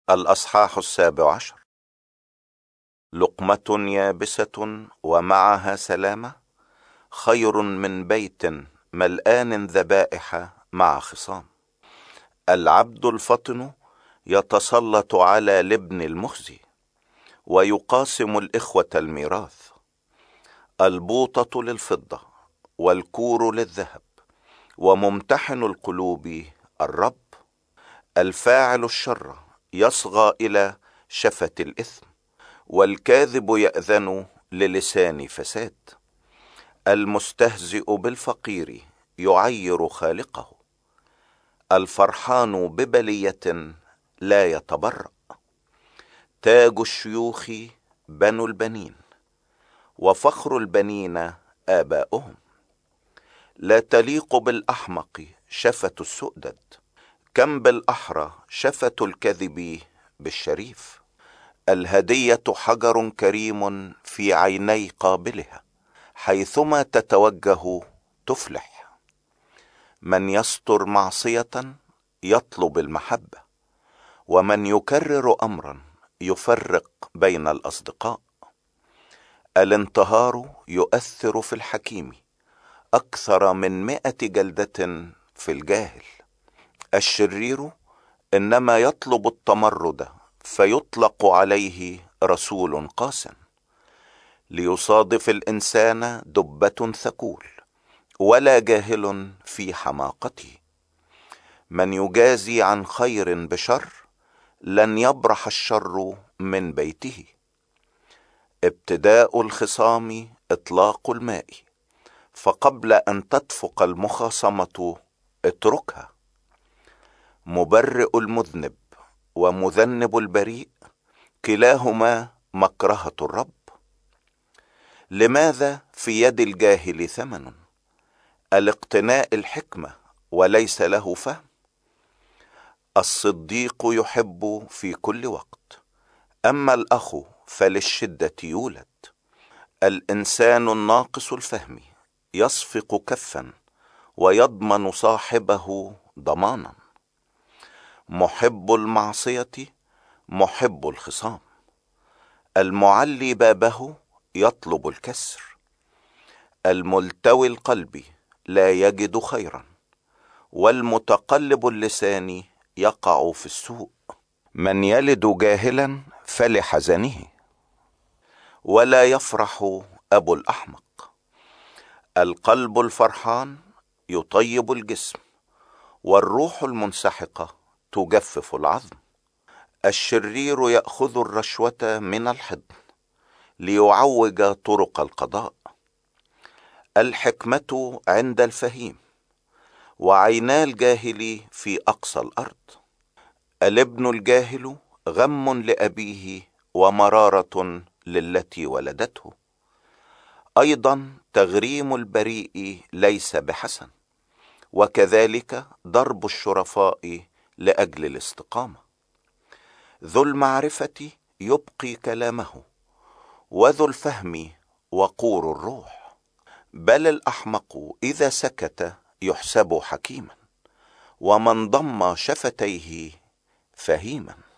الأصحاح 17. لقمة يابسة ومعها سلامة خير من بيت ملآن ذبائح مع خصام. العبد الفطن يتسلط على لبن المخزي ويقاسم الإخوة الميراث. البوطة للفضة والكور للذهب، وممتحن القلوب الرب. الفاعل الشر يصغى إلى شفة الإثم، والكاذب يأذن للسان فساد. المستهزئ بالفقير يعير خالقه، الفرحان ببلية لا يتبرأ. تاج الشيوخ بنو البنين، وفخر البنين آباؤهم. لا تليق بالأحمق شفة السؤدد، كم بالأحرى شفة الكذب بالشريف. الهدية حجر كريم في عيني قابلها، حيثما تتوجه تفلح. من يستر معصية يطلب المحبة، ومن يكرر أمرا يفرق بين الأصدقاء. الانتهار يؤثر في الحكيم أكثر من 100 جلدة في الجاهل. الشرير إنما يطلب التمرد فيطلق عليه رسول قاس. ليصادف الإنسان دبة ثقول، ولا جاهل في حماقته. من يجازي عن خير بشر لن يبرح الشر من بيته. ابتداء الخصام إطلاق الماء، فقبل أن تدفق المخاصمة اتركها. مبرئ المذنب ومذنب البريء كلاهما مكرهة الرب. لماذا في يد الجاهل ثمن؟ الاقتناء الحكمة وليس له فهم. الصديق يحب في كل وقت، أما الأخ فللشدة يولد. الإنسان الناقص الفهم يصفق كفا، ويضمن صاحبه ضمانا. محب المعصية محب الخصام، المعلي بابه يطلب الكسر. الملتوي القلب لا يجد خيرا، والمتقلب اللسان يقع في السوء. من يلد جاهلا فلحزنه، ولا يفرح أبو الأحمق. القلب الفرحان يطيب الجسم، والروح المنسحقة تجفف العظم. الشرير يأخذ الرشوة من الحضن ليعوج طرق القضاء. الحكمة عند الفهيم، وعينا الجاهل في أقصى الأرض. الابن الجاهل غم لأبيه ومرارة للتي ولدته. أيضا تغريم البريء ليس بحسن، وكذلك ضرب الشرفاء لأجل الاستقامة. ذو المعرفة يبقي كلامه، وذو الفهم وقور الروح. بل الأحمق إذا سكت يحسب حكيما، ومن ضم شفتيه فهيما.